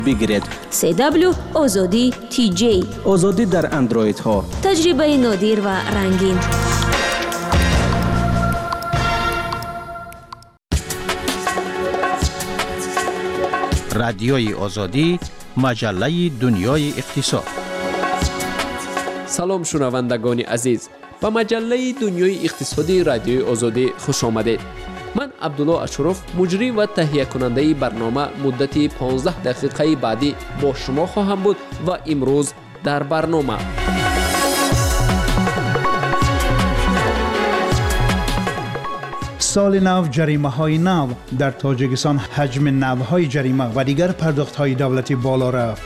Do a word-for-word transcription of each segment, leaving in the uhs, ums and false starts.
بگیرید. سی دبلیو آزادی تی جی. آزادی در اندروید ها. تجربه نادر و رنگین. رادیوی آزادی، مجله دنیای اقتصاد. سلام شنوندگان عزیز، به مجله دنیای اقتصادی رادیوی آزادی خوش آمدید. من عبدالله اشرف، مجری و تهیه کننده برنامه، مدتی پانزده دقیقه بعدی با شما خواهم بود و امروز در برنامه سال نو، جریمه های نو در تاجیکستان، حجم نو های جریمه و دیگر پرداخت های دولتی بالا رفت.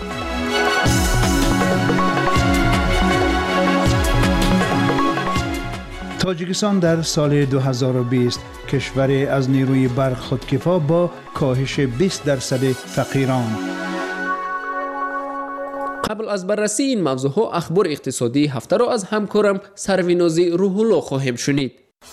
تاجیکستان در سال دو هزار و بیست کشوری از نیروی برق خودکفا با کاهش بیست درصد فقیران. قبل از بررسی این موضوع ها، اخبار اقتصادی هفته را از همکارم سروینازی روح الله خواهیم شنید.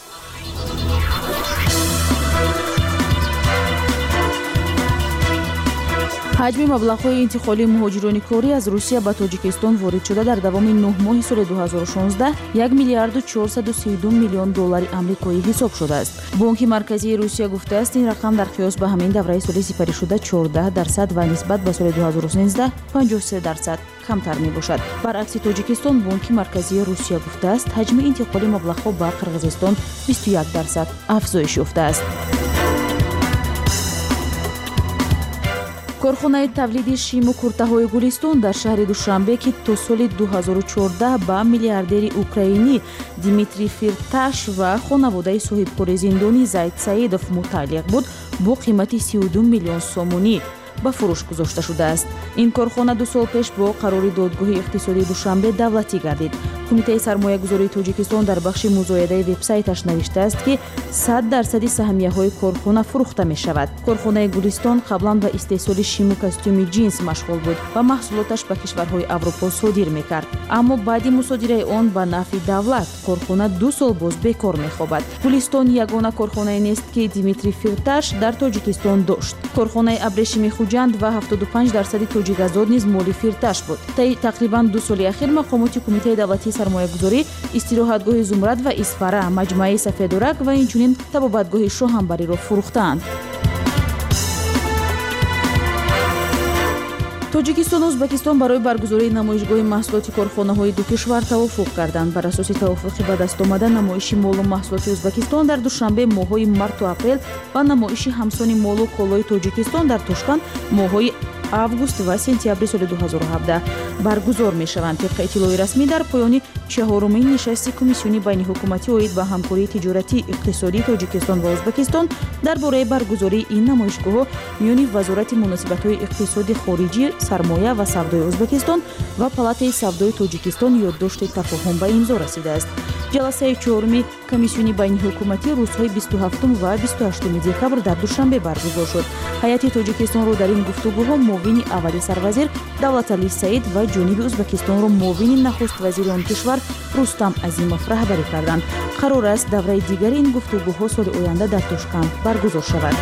حجم مبلغ‌های انتقالی مهاجران کاری از روسیه به تاجیکستان وارد شده در دوام نه ماه سال دو هزار و شانزده یک میلیارد و چهارصد و سی و دو میلیون دلار آمریکایی حساب شده است. بانک مرکزی روسیه گفته است این رقم در قیاس به همین دوره سالی سپری شده چهارده درصد و نسبت به سال دو هزار و سیزده پنجاه و سه درصد کمتر می باشد. برعکس تاجیکستان، بانک مرکزی روسیه گفته است حجم انتقالی مبلغ‌ها به قرقیزستان بیست و یک درصد افزایش یافته است. کارخانه تولید شیم و کورته‌های گلستان در شهر دوشنبه که تا سال دو هزار و چهارده با میلیاردر اوکراینی دیمیتری فیرتاش و خانواده صاحبکار زندانی زید سعیدوف متعلق بود، با قیمت سی و دو میلیون سومونی به فروش گذاشته شده است. این کارخانه دو سال پیش با قرار دادگاه اقتصادی دوشنبه دولتی گردید. کمیته سرمایه گذاری تاجیکستان در بخش مزایده وبسایتش نوشته است که صد درصد سهمیه های کارخانه فروخته می شود. کارخانه گلستان قبلا به استحصال شیم و کاستوم جنس مشغول بود و محصولاتش به کشورهای اروپا صادر می کرد. اما بعد مصادره آن به نفع دولت، کارخانه دو سال باز بیکار می خوابد. گلستان یگانه کارخانه نیست که دیمیتری فیرتاش در تاجیکستان داشت. کارخانه ابریشم خوجند و هفتاد و پنج درصد توجیه گازاد نیز مال فیرتاش بود. طی تقریبا دو سال اخیر مقامات کمیته دولتی سرمایه گذاری استراحتگاه زمرد و اسفره، مجمع سفیدورک و اینچنین طبابتگاه شاهنبری را فروختند. تاجیکستان و ازبکستان برای برگزاری نمایشگاه محصولات کارخانه‌های دو کشور توافق کردند. بر اساس توافق به دست آمده، نمایش مال و محصولات ازبکستان در دوشنبه ماه‌های مارت و اپریل و نمایش همسان مال و کالای تاجیکستان در تاشکند ماه‌های август و سپتامبر سال دو هزار و هفده برگزار می‌شوند. طبق اطلاع رسمی در پایان چهارمین نشست کمیسیون بین حکومتی اید به همکاری تجارتی اقتصادی تاجیکستان و ازبکستان درباره برگزاری این نمایشگاه میان وزارت مناسبت‌های اقتصادی خارجی، سرمایه و سودای ازبکستان و پالاتای سودای تاجیکستان یادداشت تفاهم به امضا رسیده است. جلسه چهارم کمیسیون بین حکومتی روزهای بیست و هفتم و بیست و هشتم دکبر در دوشنبه برگزار شد. هیئت تاجیکستان را در این گفتگوها معاون اول سروزیر دولتعلی سعید و جنوب ازبکستان را معاون نخست وزیر آن کشور رستم عظیموف رهبری کردند. قرار است دوره دیگر این گفتگوها سال آینده در تاشکند برگزار شود.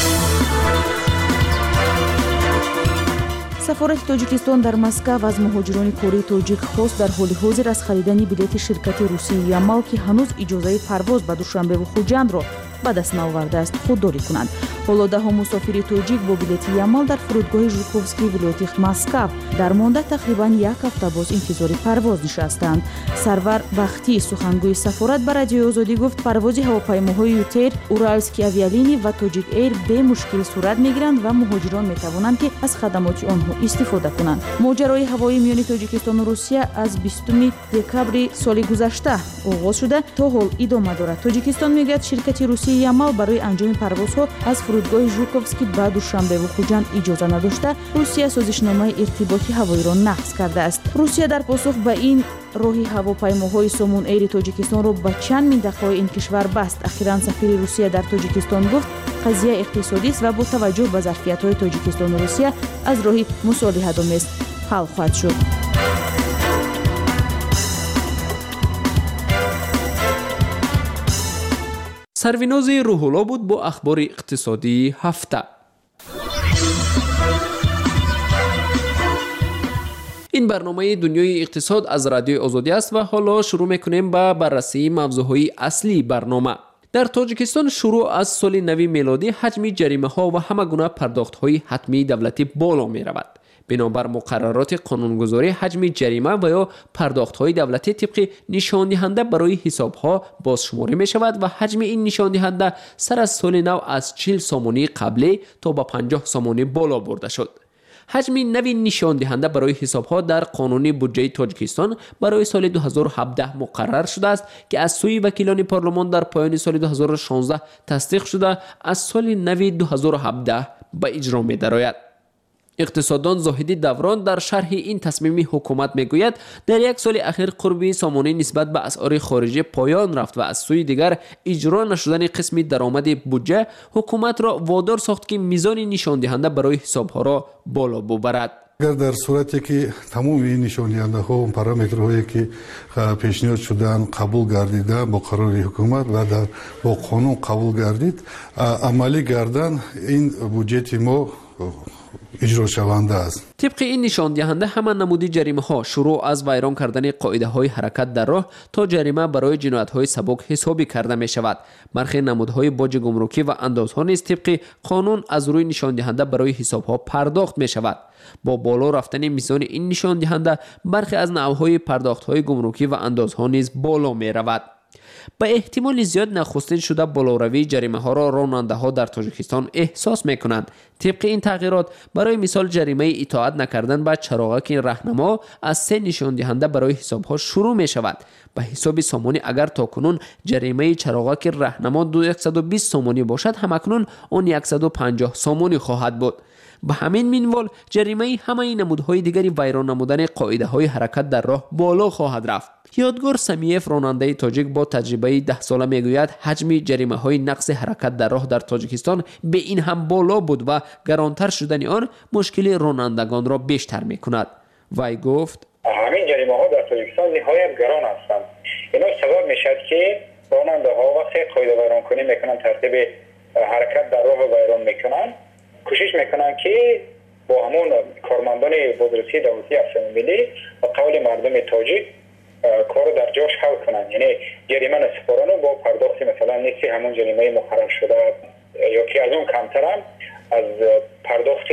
سفارت تاجیکستان در مسکو از مهاجران کاری تاجیک خواست در حال حاضر از خریدن بلیط شرکت روسی یامال که هنوز اجازه پرواز به دوشنبه و خوجند را به دست نآورده است خودداری کنند. حالا ده ها مسافر تاجیک با بلیط یامال در فرودگاه ژوکوفسکی ولایت مسکو در مانده تقریبا یک هفته باز انتظار پرواز نشستند. سرور بختی سخنگوی سفارت به رادیوی آزادی گفت پرواز هواپیماهای یوتر، اورالسکی آویالینی و تاجیک ایر به مشکل صورت میگیرند و مهاجران میتوانند که از خدمات آنها استفاده کنند. ماجرای هوایی میان تاجیکستان و روسیه از بیستم دکبر سال گذشته آغاز شده تا حال ادامه دارد. تاجیکستان میگوید شرکت روسی یامال برای انجام پروازها از فرودگاه ژوکوفسکی به دوشنبه و خوجند اجازه نداشته، روسیه سازشنامه ارتباطی هوایی را نقض کرده است. روسیه در پاسخ به این راهی هواپیماهای سومون ایر تاجیکستان را به چند منطقه‌های این کشور بست. اخیراً سفیر روسیه در تاجیکستان گفت قضیه اقتصادی است و با توجه به ظرفیت‌های تاجیکستان و روسیه از راهی مصالحه‌آمیز حل خواهد شد. سرویناز روح الله بود با اخبار اقتصادی هفته. این برنامه دنیای اقتصاد از رادیوی آزادی است و حالا شروع میکنیم با بررسی موضوعهای اصلی برنامه. در تاجیکستان شروع از سال نو میلادی حجم جریمه ها و همه گونه پرداخت های حتمی دولتی بالا می رود. بنابر مقررات قانونگذاری حجم جریمه و یا پرداخت های دولتی طبق نشان دهنده برای حساب ها بازشماری می شود و حجم این نشان دهنده سر از سال نو از چهل سامانی قبلی تا به پنجاه سامانی بالا برده شد. حجم نوی نشان دهنده برای حساب ها در قانون بودجه تاجیکستان برای سال دو هزار و هفده مقرر شده است که از سوی وکیلان پارلمان در پایان سال دو هزار و شانزده تصدیق شده از سال نو دو هزار و هفده به اجرا می درآید. اقتصاددان زاهدی دوران در شرح این تصمیم حکومت میگوید در یک سال اخیر قربی سامانه نسبت به اسعار خارجی پایان رفت و از سوی دیگر اجرا نشدن قسم درآمد بودجه حکومت را وادار ساخت که میزان نشان دهنده برای حساب ها را بالا ببرد. اگر در صورتی که تمام این نشان دهنده ها و پارامترهایی که پیشنهاد شدن قبول گردیده با قرار حکومت و در با قانون قبول گردید عملی گردن این بودجه ما اجرا شونده است. طبق این نشان دهنده همه نمودی جریمه ها شروع از ویران کردن قاعده های حرکت در راه تا جریمه برای جنایت های سبک حسابی کرده می شود. برخی نمودهای باج گمرکی و اندازها نیز طبق قانون از روی نشان دهنده برای حساب ها پرداخت می شود. با بالا رفتن میزان این نشان دهنده برخی از نوعهای پرداخت های گمرکی و اندازها نیز بالا می رود. به احتمال زیاد نخستین شده بالاروی جریمه ها را راننده ها در تاجیکستان احساس می کنند. طبق این تغییرات برای مثال جریمه اطاعت نکردن به چراغک راهنما از سه نشان دهنده برای حساب ها شروع می شود. به حساب سامانی اگر تاکنون جریمه چراغک راهنما صد و بیست سامانی باشد همکنون آن صد و پنجاه سامانی خواهد بود. به همین منوال جریمه همه نمودهای دیگری ویران نمودن قاعده های حرکت در راه بالا خواهد رفت. یادگار سمیف راننده تاجیک با تجربه ده ساله میگوید حجم جریمه های نقص حرکت در راه در تاجیکستان به این هم بالا بود و گرانتر شدن آن مشکل رانندگان را بیشتر میکند. وی گفت همین جریمه ها در تاجیکستان نهایت گران هستند. اینا سبب میشد که راننده ها وقتی قاعده ویران کنی میکنن ترتیب حرکت در راه ویران میکنن کوشش میکنن که با همون کارمندان بازرسی دولتی افسر ملی و قول مردم تاجیک کار در جاش حل کنن، یعنی جریمه سپارانو با پرداخت مثلا نصف همون جریمه مقرر شده یا که از اون کمتر هم از پرداخت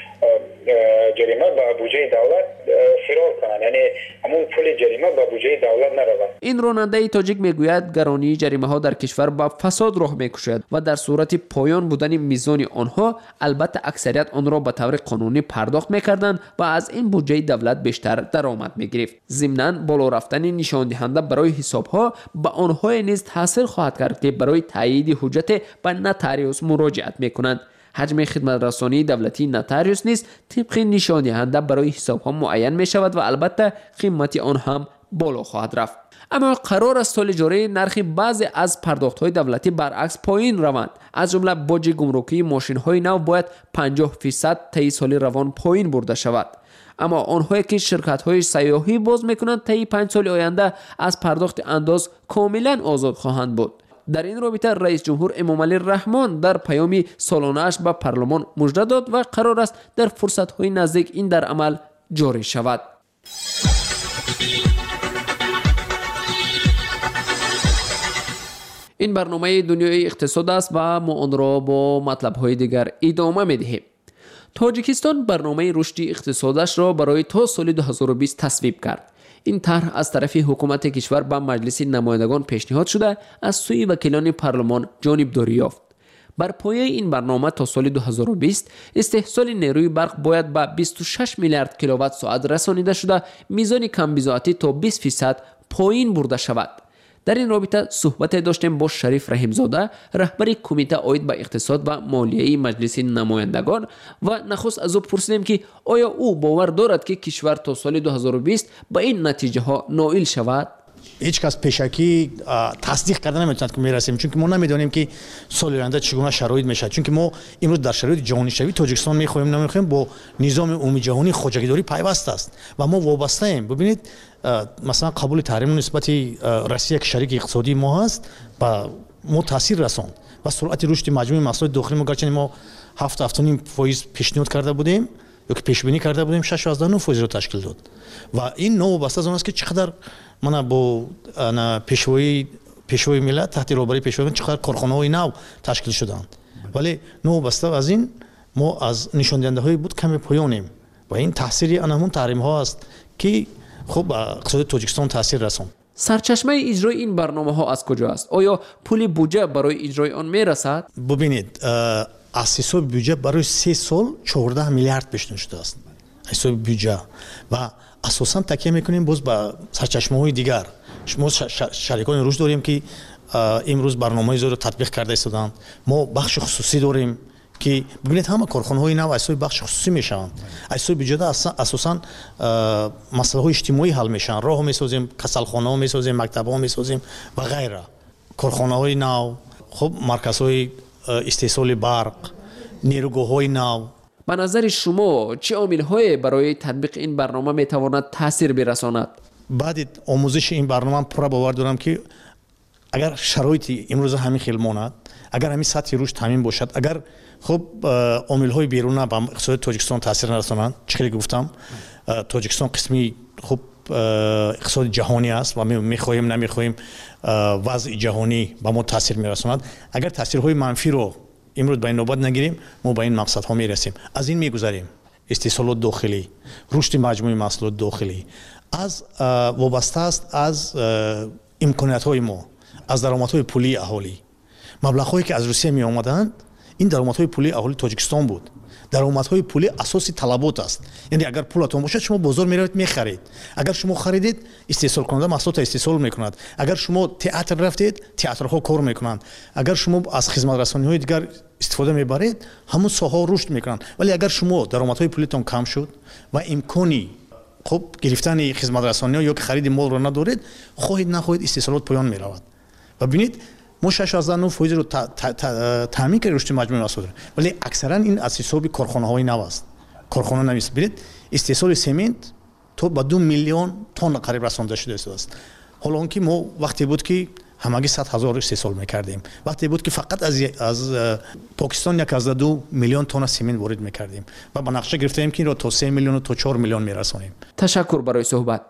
جریمه به بودجه دولت فرار کنن، یعنی همون پول جریمه به بودجه دولت نرود. این راننده تاجیک میگوید گرانی جریمه ها در کشور با فساد راه میکشد و در صورت پایان بودن میزان آنها البته اکثریت آن را به طور قانونی پرداخت میکردند و از این بودجه دولت بیشتر درآمد میگرفت. ضمناً بالا رفتن نشان دهنده برای حساب ها به آنها نیز تاثیر خواهد کرد که برای تایید حجت به نوتاریوس مراجعت میکنند. حجم خدمت رسانی دولتی نوتاریوس نیز طبق نشان دهنده برای حساب ها معین می شود و البته قیمت آن هم بالا خواهد رفت. اما قرار است سال جاری نرخ بعضی از پرداخت های دولتی برعکس پایین روند. از جمله باج گمرکی ماشین های نو باید پنجاه درصد طی سال روان پایین برده شود. اما آنهایی که شرکت های سیاحی باز میکنند طی پنج سال آینده از پرداخت انداز کاملا آزاد خواهند بود. در این رابطه رئیس جمهور امامعلی رحمان در پیامی سالانه‌اش به پارلمان مژده داد و قرار است در فرصت‌های نزدیک این در عمل جاری شود. این برنامه دنیای اقتصاد است و ما آن را با مطلب‌های دیگر ادامه می‌دهیم. تاجیکستان برنامه رشد اقتصادش را برای تا سال دو هزار و بیست تصویب کرد. این طرح از طرف حکومت کشور به مجلس نمایندگان پیشنهاد شده از سوی وکیلان پارلمان جانبداری یافت. بر پایه این برنامه تا سال دو هزار و بیست استحصال نیروی برق باید به بیست و شش میلیارد کیلووات ساعت رسانیده شده، میزان کم بضاعتی تا بیست درصد پایین برده شود. در این رابطه صحبت داشتیم با شریف رحیمزاده، رهبر کمیته عاید به اقتصاد و مالیه مجلس نمایندگان و نخست از او پرسیدیم که آیا او باور دارد که کشور تا سال دو هزار و بیست به این نتیجه ها نائل شود؟ هیچ کس پیشکی تصدیق کرده نمیتواند که میرسیم، چون که ما نمیدونیم که سال آینده چگونه شرایط میشه، چون که ما امروز در شرایط جهانی شوی تاجیکستان میخوایم نمیخوایم با نظام عمومی جهانی خودجگیداری پیوست است و ما وابسته ایم. ببینید مثلا قبول تحریم نسبت روسیه که شریک اقتصادی ما هست با ما تاثیر رساند و سرعت رشد مجموع محصولات داخلی ما گرچه ما هفت هفت و نیم فایز پیشنهاد کرده بودیم که پیش بینی کرده بودیم شش و نه درصد رو تشکیل داد و این نو وابسته از اون است که چقدر من با پیشوایی پیشوای ملت تحت رهبری پیشوای چقدر کارخانه‌های نو تشکیل شدند ولی نو وابسته از این ما از نشان دهنده‌های بود کمی پایانیم و این تاثیری آن همون تحریم‌ها است که خب اقتصاد تاجیکستان تاثیر رساند. سرچشمه اجرای این برنامه ها از کجا است؟ آیا پول بودجه برای اجرای آن می رسد؟ ببینید از حساب بودجه برای سه سال چهارده میلیارد پیشنهاد شده است. حساب بودجه و اساساً تکیه میکنیم باز با سرچشمه های دیگر. ما شریکان روش داریم که امروز برنامه ای رو تطبیق کرده استادند. ما بخش خصوصی داریم که ببینید همه کارخانه های نو اساس بخش خصوصی میشن. اساس بودجه اساساً مسائل های اجتماعی حل میشن. راه میسازیم، کسلخانه ها میسازیم، مکتب ها میسازیم و غیره. کارخانه های نو، خب مرکز های استحصال برق، نیروگاه های نو. به نظر شما چه عامل های برای تطبیق این برنامه میتواند تاثیر برساند؟ بعد آموزش این برنامه پورا باور دارم که اگر شرایطی امروز همین خیلی ماند، اگر همین سطح روش تامین باشد، اگر خب عامل های بیرون به اقتصاد تاجیکستان تاثیر نرسانند، چقدر گفتم تاجیکستان قسمی خب اقتصاد جهانی است و می میخواهیم نمیخواهیم وضع جهانی به ما تاثیر میرساند. اگر تاثیرهای منفی رو امروز به این نوبت نگیریم ما به این مقصد ها میرسیم. از این میگذاریم استحصالات داخلی، رشد مجموعی محصولات داخلی از وابسته است از امکانات های ما، از درآمد های پولی اهالی. مبلغ هایی که از روسیه می آمدند این درآمد های پولی اهالی تاجیکستان بود. درآمد های پولی اساسی طلبات است. یعنی اگر پولتون باشد شما بازار میروید میخرید. اگر شما خریدید استحصال کننده محصولات استحصال میکند. اگر شما تئاتر رفتید تئاترها کار میکنند. اگر شما از خدمت رسانی های دیگر استفاده میبرید همون ساحه رشد میکنند. ولی اگر شما درآمد های پولیتون کم شد و امکانی خب گرفتن خدمت رسانی یا که خرید مال رو ندارید خواهید نخواهید استحصالات پایان میرود. و ببینید ما شش و نه درصد رو تامین کردیم رشد مجموعی محصولات ولی اکثرا این از حساب کارخانه های نو است. کارخانه نویس ببینید استحصال سمنت تو با دو میلیون تن قریب رسانده شده است. حالا اون که ما وقتی بود که همگی صد هزار استحصال میکردیم، وقتی بود که فقط از از پاکستان یک از دو میلیون تن سمنت وارد میکردیم و با نقشه گرفتیم که این رو تا سه میلیون تا چهار میلیون میرسونیم. تشکر برای صحبت.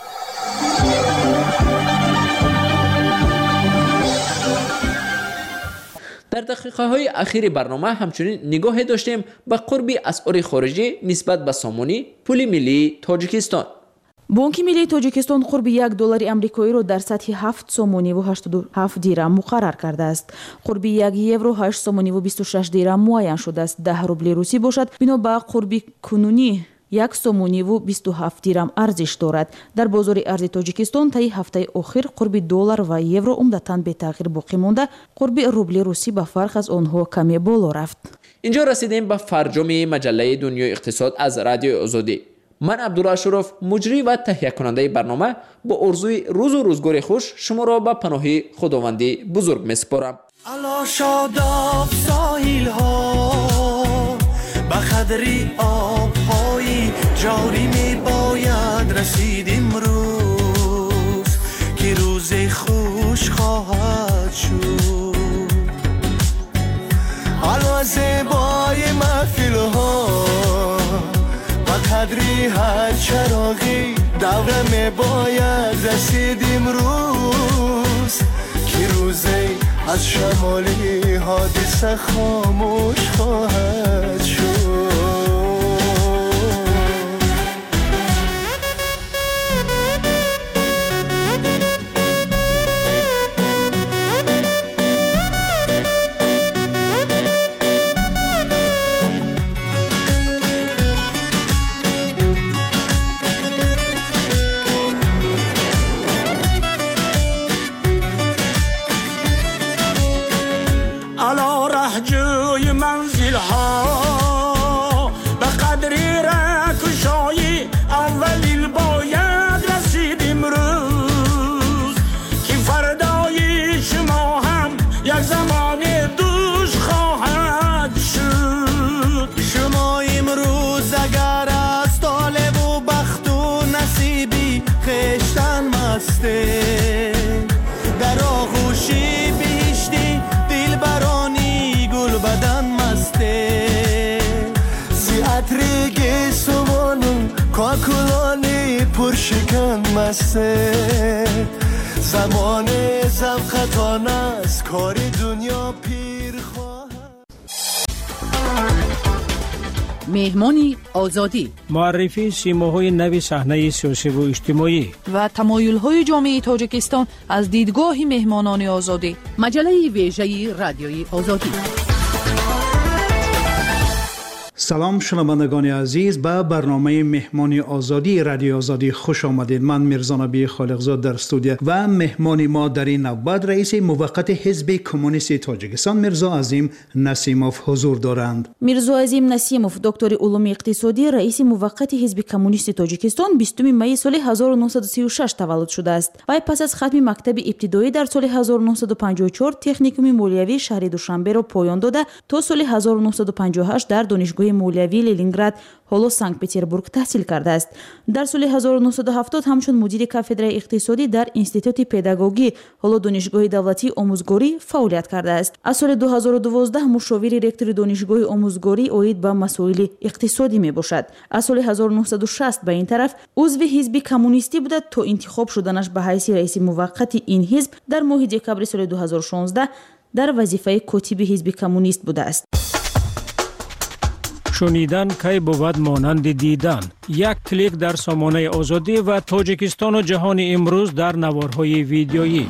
در دقیقه های اخیر برنامه همچنین نگاه داشتیم به قرب اسعار خارجی نسبت به سامانی پول ملی تاجیکستان. بانک ملی تاجیکستان قرب یک دلار آمریکایی را در سطح هفت سومانی و هشتاد و هفت دیرم مقرر کرده است. قرب یک یورو هشت سومانی و بیست و شش دیرم معین شده است. ده روبل روسی باشد بنا به قرب کنونی یک سومانی و بیست و هفت دیرم ارزش دارد. در بازار ارز تاجیکستان طی هفته اخیر قرب دلار و یورو عمدتاً به تغییر باقی مانده. قرب روبل روسی به فرق از آنها کمی بالا رفت. اینجا رسیدیم به فرجام مجله دنیای اقتصاد از رادیو آزادی. من عبدالله اشرف مجری و تهیه کننده برنامه با آرزوی روز و روزگار خوش شما را به پناه خداوندی بزرگ میسپارم. الا شاداب ساحل ها به خدری آب‌های جاری می باید رسید امروز که روز خوش خواهد شد. حالا زیبای محفل ها به قدری هر چراغی دوره می باید رسید امروز که روزی از شمالی حادثه خاموش خواهد شد. جوی منزل ها کاکولانی پرشکن مسته زمان زم خطان است کار دنیا پیر خواهد. مهمانی آزادی، معرفی سیماهای نوی صحنه سیاسی و اجتماعی و تمایل‌های جامعه تاجیکستان از دیدگاه مهمانان آزادی. مجله ویژه رادیوی آزادی. سلام شنوندگان عزیز، به برنامه مهمانی آزادی رادیو آزادی خوش آمدید. من میرزا نبی خالقزاد در استودیو و مهمانی ما در این نوبت رئیس موقت حزب کمونیست تاجیکستان میرزا عظیم نسیموف حضور دارند. میرزا عظیم نسیموف دکتر علوم اقتصادی، رئیس موقت حزب کمونیست تاجیکستان بیستم می سال هزار و نهصد و سی و شش تولد شده است. وی پس از ختم مکتب ابتدایی در سال هزار و نهصد و پنجاه و چهار تکنیکوم مولوی شهر دوشنبه را پایان داده تا سال هزار و نهصد و پنجاه و هشت در دانشگاه مولوی لنینگراد حالا سنت پتربورگ تحصیل کرده است. در سال هزار و نهصد و هفتاد همچون مدیر کافدرای اقتصادی در انستیتوت پداگوژی حالا دانشگاه دولتی آموزگاری فعالیت کرده است. از سال دو هزار و دوازده مشاور رکتور دانشگاه آموزگاری اوید به مسائل اقتصادی می باشد. از سال هزار و نهصد و شصت به این طرف عضو حزب کمونیستی بود تا انتخاب شدنش به حیث رئیس موقت این حزب در ماه دکبر سال دو هزار و شانزده در وظیفه کاتب حزب کمونیست بوده است. شنیدن کی بود مانند دیدن. یک کلیک در سامانه آزادی و تاجیکستان و جهان امروز در نوارهای ویدیویی.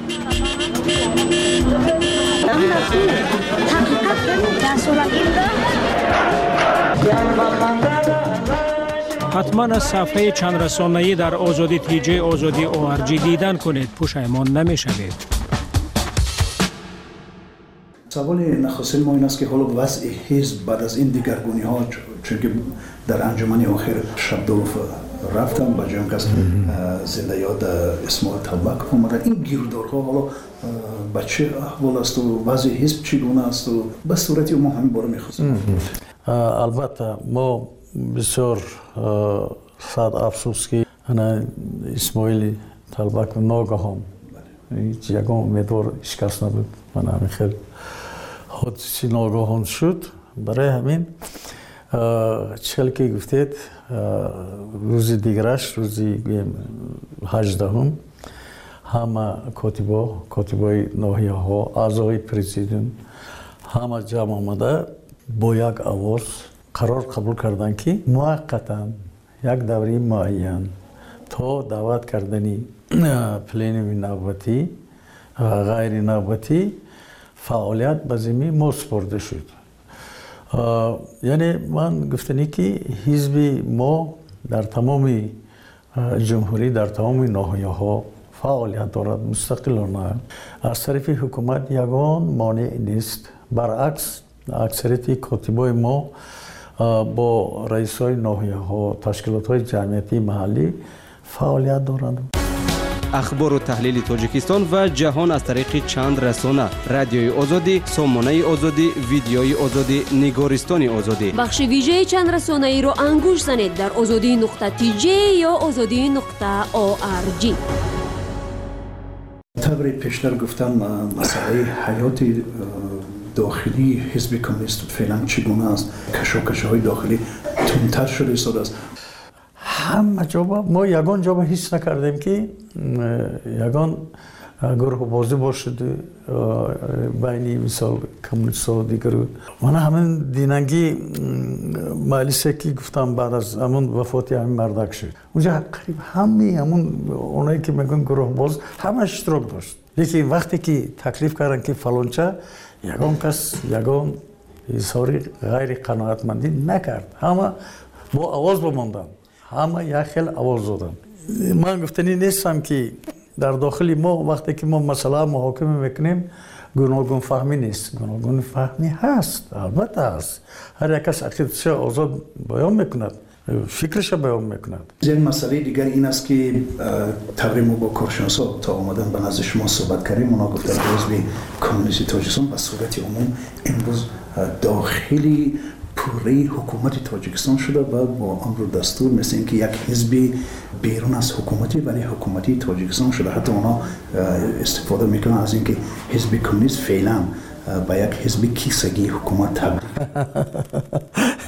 حتما از صفحه چند رسانه‌ای در آزادی تی جی آزادی او آر جی دیدن کنید، پشیمان نمی‌شوید. سوال نخستین ما این است که حالا وضع حزب بعد از این دیگرگونی ها، چون که در انجمن آخر شبدولف رفتم با جام کس زنده یاد اسماعیل طلبک اومده، این گیردارها حالا به چه احوال است و وضع حزب چگونه است و به صورتی ما همین باره می‌خواستیم. البته ما بسیار صد افسوس که اسماعیل طلبک ناگهان هیچ یگان امیدوار شکست نبود، من همین خیلی حادثی ناگهان شد. برای همین چهل که گفتید روز دیگرش روزی هجدهم همه کاتبا کاتبای ناحیه ها اعضای پرزیدنت همه جمع آمده با یک آواز قرار قبول کردن که موقتا یک دوره معین تا دعوت کردنی پلنوم نوبتی و غیر نوبتی فعالیت به ذمه ما سپرده شد. یعنی من گفتنی که حزب ما در تمام جمهوری در تمام ناحیه ها فعالیت دارد مستقلانه. از طرف حکومت یگان مانع نیست. برعکس اکثریت کاتبای ما با رئیسای ناحیه ها تشکیلات های جمعیتی محلی فعالیت دارند. اخبار و تحلیل تاجیکستان و جهان از طریق چند رسانه: رادیوی آزادی، سامانه آزادی، ویدیوی آزادی، نگارستان آزادی. بخش ویژه چند رسانه ای رو انگوش زنید در آزادی نقطه تی جی یا آزادی نقطه او آر جی. طبری پیشتر گفتم مسئله حیات داخلی حزب کمونیست فعلا چگونه است؟ کشاکش‌های داخلی تندتر شده ایستاده است. همه جا ما یگان جا حس نکردیم که یگان گروه بازی باشد بینی مثال کمونیست ها دیگر. من همین دیننگی مجلسی که گفتم بعد از همون وفات همین مردک شد اونجا قریب همه همون اونایی که میگن گروه باز همه اشتراک داشت. لیکن وقتی که تکلیف کردن که فلانچه یگان کس یگان اظهار غیر قناعتمندی نکرد، همه با آواز بماندن، همه یک خیل آواز دادن. من گفتنی نیستم که در داخل ما وقتی که ما مسئله محاکمه میکنیم گوناگون فهمی نیست. گوناگون فهمی هست، البته هست. هر یک کس عقیدتش آزاد بیان میکند، فکرش بیان میکند. این مسئله دیگر این است که طبری ما با کارشناسا تا آمدن به نزد شما صحبت کردیم، اونا گفتن که حزب کمونیست تاجیکستان به صورت عموم امروز داخلی پوره حکومت تاجیکستان شده و با امر دستور مثل اینکه یک حزب بیرون از حکومتی ولی حکومتی تاجیکستان شده. حتی اونا استفاده میکنن از اینکه حزب کمونیست فعلا با یک حزب کیسگی حکومت تبدیل.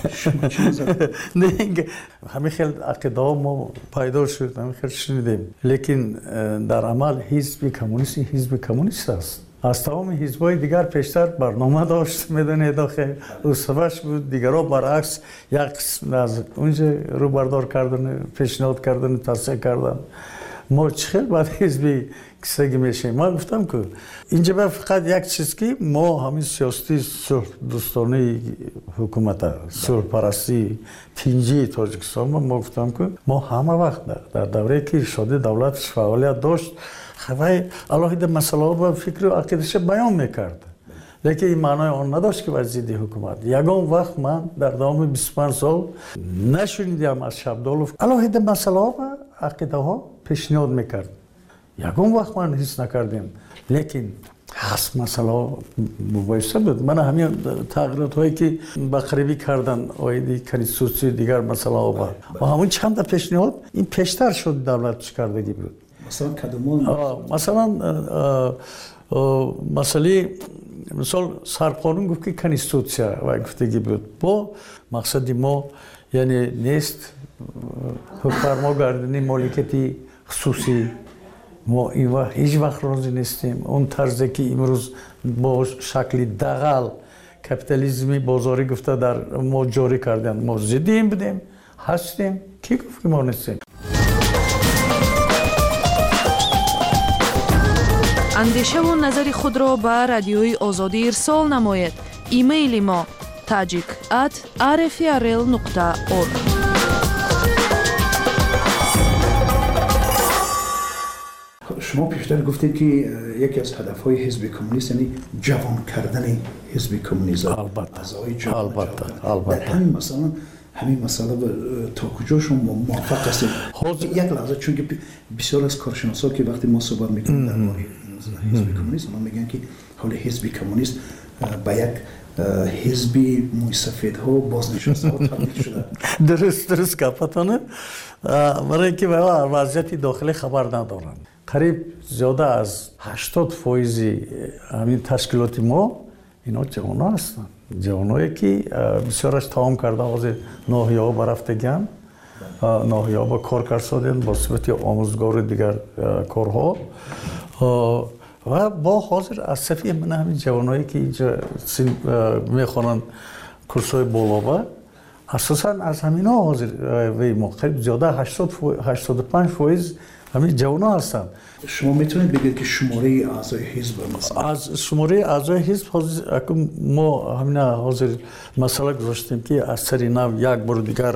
نه همین خیلی عقیده ما پیدا شد، همین خیلی شنیدیم، لیکن در عمل حزب کمونیست حزب کمونیست است. از تمام حزب‌های دیگر پیشتر برنامه داشت، میدونید داخل اصفش بود، دیگرها برعکس یک قسم از اونجا رو بردار کردن، پیشنهاد کردن، تصحیح کردن. ما چخیل باید حزبی کسایی میشیم. من گفتم که اینجا به فقط یک چیز که ما همین سیاستی صلح دوستانه حکومت صلح پرستی تینجی تاجیکستان ما گفتم که ما همه وقت در دوره که ارشاد دولتش فعالیت داشت خواهی علاهیده مسئله و فکر و عقیدش بیان میکرد، لیکن این معنای آن نداشت که وزید حکومت. یگان وقت من در دوام بیست و پنج سال نشنیدم از شبدالوف علاهیده مسئله و عقیده ها پیشنهاد میکرد. یگان وقت من حس نکردیم، لیکن هست مسئله مبایسته بود. من همین تغییرات هایی که بقریبی کردن آیدی کنستیتوسی دیگر مسئله ها و همون چند تا پیشنهاد این پیشتر شد دولت چکردگی بود. مثلا کدوم مثلا مسئله مثال سرقانون گفت که کنستیتوسیا و گفتگی بود با مقصدی ما یعنی نیست فرما گردنی مالکیتی خصوصی. ما این وقت هیچ وقت راضی نیستیم. اون طرزی که امروز با شکلی دغل کپیتالیسمی بازاری گفته در ما جاری کردن ما ضدیم بودیم هستیم. کی گفت که ما نیستیم؟ اندیشه و نظر خود را به رادیوی آزادی ارسال نماید. ایمیل ما tajik at r f r l nokta org. شما پیشتر گفتید که یکی از هدف‌های حزب کمونیست یعنی جوان کردن حزب کمونیست. البته. البته. البته. همین مثلا همین مسئله تا کجا شما موافق هستید؟ یک لحظه چون که بسیار از کارشناسا که وقتی ما صحبت می‌کنیم در مورد حزب کمونیست ما میگن که حال حزب کمونیست با یک حزبی موی سفید ها بازنشسته ها تبدیل شده. درست درست گفتانه. برای اینکه وضعیت داخلی خبر ندارن. قریب زیاده از هشتاد فیصد همین تشکیلات ما اینا جوان‌ها هستند. جوانایی که بسیارش تمام کرده از ناحیه‌ها برفتگان، ناحیه‌ها با کار کردن با صفت آموزگار دیگر کارها و با حاضر از صفی من همین جوانایی که اینجا میخوانن کورس‌های بالا اساساً از همینا حاضر و ما قریب زیاده هشتاد و پنج فیصد همین جوان‌ها هستند. شما میتونید بگید که شماره اعضای حزب مثلا از شماره اعضای حزب ما همین حاضر مسئله گذاشتیم که از سری نو یک بار دیگر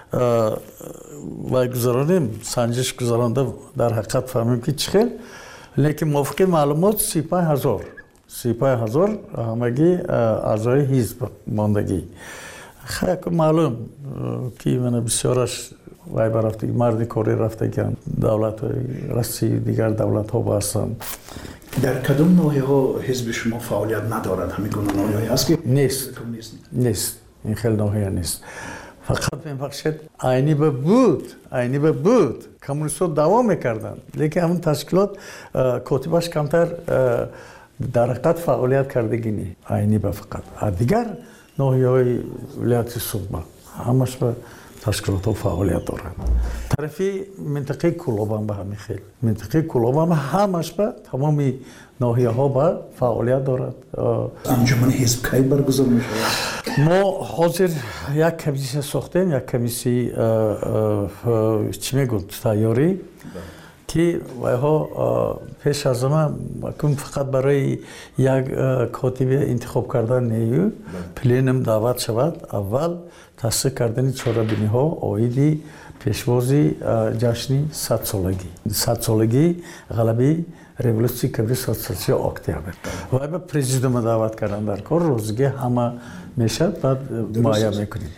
و گذارانیم سنجش گذارانده در حقیقت فهمیم که چخیل، لیکن موافق معلومات سی و پنج هزار سی و پنج هزار همگی اعضای حزب ماندگی. خیلی معلوم که من بسیارش وای برفتگی مرد کاری رفتگان دولت های رسی دیگر دولت ها باشن. در کدام ناحیه ها حزب شما فعالیت ندارد؟ همین گونه ناحیه هست که نیست نیست این خیلی ناحیه نیست. فقط میبخشید عینی به بود عینی به بود کمونیست ها دوام میکردن، لیکن همون تشکیلات کاتبش کمتر در حقیقت فعالیت کردگی نی عینی به فقط دیگر ناحیه های ولایت صوبه همش به تشکیلات ها فعالیت دارند. طرفی منطقه کلابان به همین خیلی منطقه کلابان همش به تمامی ناحیه ها به فعالیت دارد. انجمن حزب کی برگزار میشه؟ ما حاضر یک کمیسی ساختیم، یک کمیسی چی میگن تیاری که وایها پیش از همه کم فقط برای یک کاتب انتخاب کردن نیو پلینم دعوت شود. اول تصدیق کردن چهاربینی ها آیدی پیشوازی جشنی صد سالگی صد سالگی غلبی رولوسی کبری صد سالگی اکتبر و به پرزیدنت دعوت کردن در کار روزگی همه میشه بعد مایا میکنیم.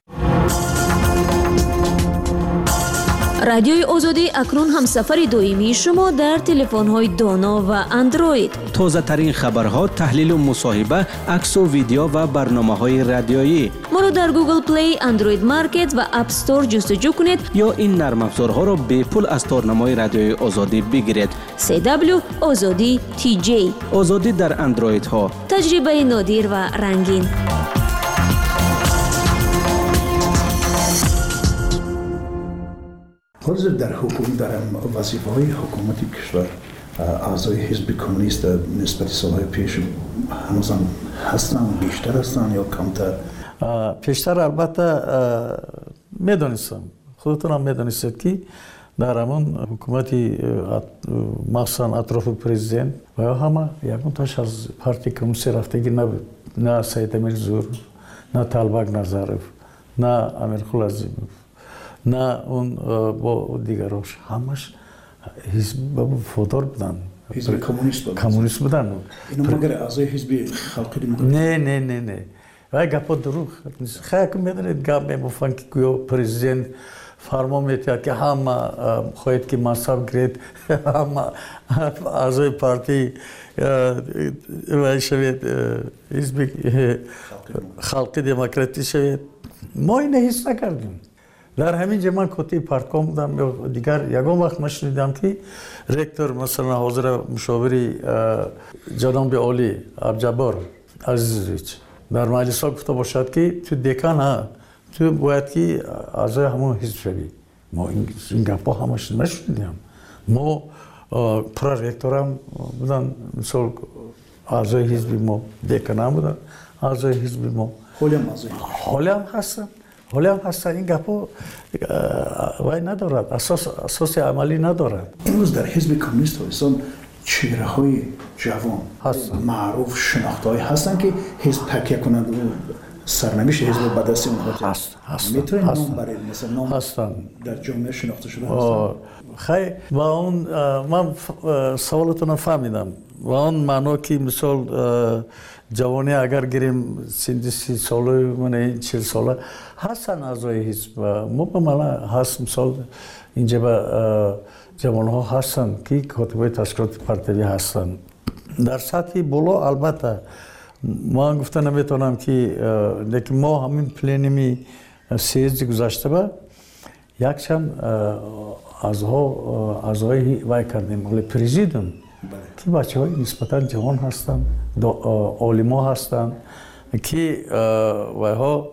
رادیوی آزادی اکنون همسفر دائمی شما در تلفن‌های دانا و اندروید. تازه ترین خبرها، تحلیل و مصاحبه، عکس و ویدیو و برنامه‌های رادیویی. ما رو در گوگل پلی، اندروید مارکت و اپ استور جستجو کنید یا این نرم افزارها را به پول از تارنمای رادیوی آزادی بگیرید. سی دبلیو آزادی تی جی آزادی در اندروید ها. تجربه نادر و رنگین. حاضر در حکومت در وظیفه‌های حکومت کشور اعضای حزب کمونیست نسبت سالهای پیش هنوز هم هستن، بیشتر هستن یا کمتر؟ پیشتر البته میدونستم، خودتون هم میدونستید که در همون حکومتی مخصوصا اطراف پرزیدنت و همه یکون تاش از پارتی کمونیست رفتگی نبود. نه سید امیر زور، نه طلبک نظرف، نه امیرقلی عظیمов، نه اون با دیگراش، همش حزب وفادار بودن. حزب کمونیست بودن. کمونیست بودن. اینو مگر اعضای حزب خلق دموکراسی؟ نه نه نه نه. و گپا دروغ نیست. خیلی میدونید گپ میگفتن که گویا پرزیدنت فرمان میداد که همه خواهید که منصب گرفت، همه اعضای پارتی و شوید حزب خلق دموکراسی شوید. ما این حس نکردیم. در همین جا من کتی پارتکام بودم. دیگر یکم وقت نشنیدم که رکتور مثلا حاضر مشاوری جناب عالی عبدالجبار عزیزویچ در مجلس ها گفته باشد که تو دکان ها تو باید که اعضای همون حزب شوی. ما این گپا همش نشنیدیم. ما پرورکتور هم بودن، مثلا اعضای حزب ما دکان هم بودن، اعضای حزب ما حالی هم اعضای حالی هم هستن. حالی هم هستن. این گپا وای ندارد، اساس اساس عملی ندارد. امروز در حزب کمونیست هستن چهره های جوان معروف شناخته های هستن که حزب تکیه کنند و سرنوشت حزب به دست اونها هست هست میتونید نام برای مثلا نام هستن در جامعه شناخته شده هستن. خیلی و اون من سوالتون فهمیدم و اون معنا که مثال جوانی اگر گیریم سی سی ساله من چهل ساله هستن اعضای حزب. ما به مالا هست مثال اینجا به جوان ها هستن که کاتبای تشکیلات پارتی هستن. در سطح بالا البته ما گفته نمیتونم که لیکن ما همین پلنمی سیزدی گذاشته با یک چند اعضای وای کردیم. ولی پرزیدنت که بچه های نسبتا جوان هستن، عالما هستن که وای ها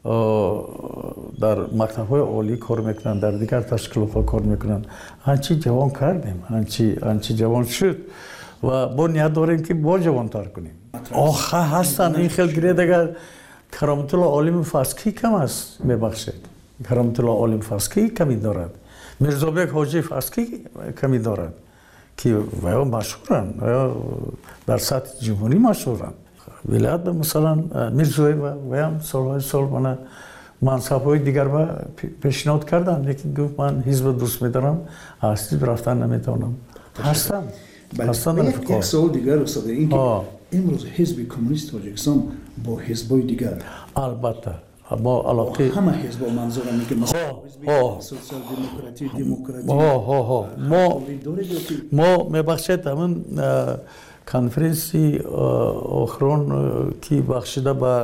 در مکتب های عالی کار میکنن، در دیگر تشکیلات ها کار میکنن. هنچی جوان کردیم، هنچی هنچی جوان شد و با نیت داریم که با جوان تر کنیم. آخه هستن این خیلی گرید. اگر کرامت الله عالم فاسکی کم است میبخشید، کرامت الله عالم فاسکی کمی دارد، میرزابک حاجی فاسکی کمی دارد که ویا مشهورن، ویا در سطح جمهوری مشهورن. ولایت به مثلا میرزوی و ویم سالهای سال من منصب های دیگر با پیشنهاد کردن، لیکن گفت من حزب دوست میدارم، از حزب رفتن نمیتونم. هستن هستن. یک سوال دیگر استاد، این که امروز حزب کمونیست تاجیکستان با حزب‌های دیگر البته با علاقه همه حزب منظورم میگه مثلا حزب سوسیال دموکراتی دموکراتی ها ها ها ما ما میبخشید همون کنفرانسی آخرون کی بخشیده به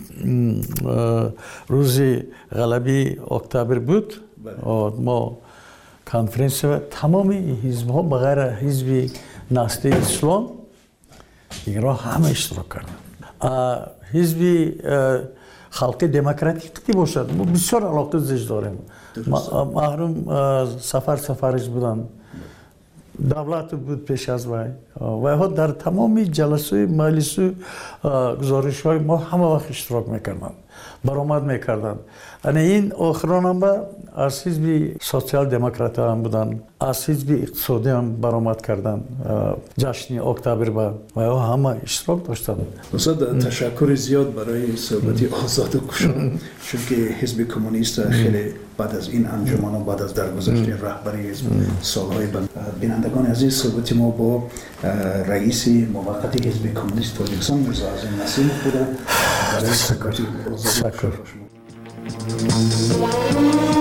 روز غلبی اکتبر بود. ما کنفرانس و تمام حزب ها بغیر حزب نسل اسلام دیگر همه اشتراک کردن. حزب خلق دموکراتیک باشد ما بسیار علاقه زش داریم. محروم سفر سفرش بودن، دولت بود پیش از وی و ها در تمام جلسه مجلس گزارش های ما همه وقت اشتراک میکردن، برآمد میکردن. یعنی این آخران هم از حزب سوسیال دموکرات هم بودن، از حزب اقتصادی هم برآمد کردن. جشن اکتبر با و همه اشتراک داشتن. استاد تشکر زیاد برای صحبت آزاد و گشاد، چون که حزب کمونیست خیلی بعد از این انجمن و بعد از درگذشت رهبری حزب سالهای بعد. بینندگان عزیز، صحبت ما با رئیس موقت حزب کمونیست تاجیکستان میرزا عظیم نسیم بوده. تشکر. تشکر.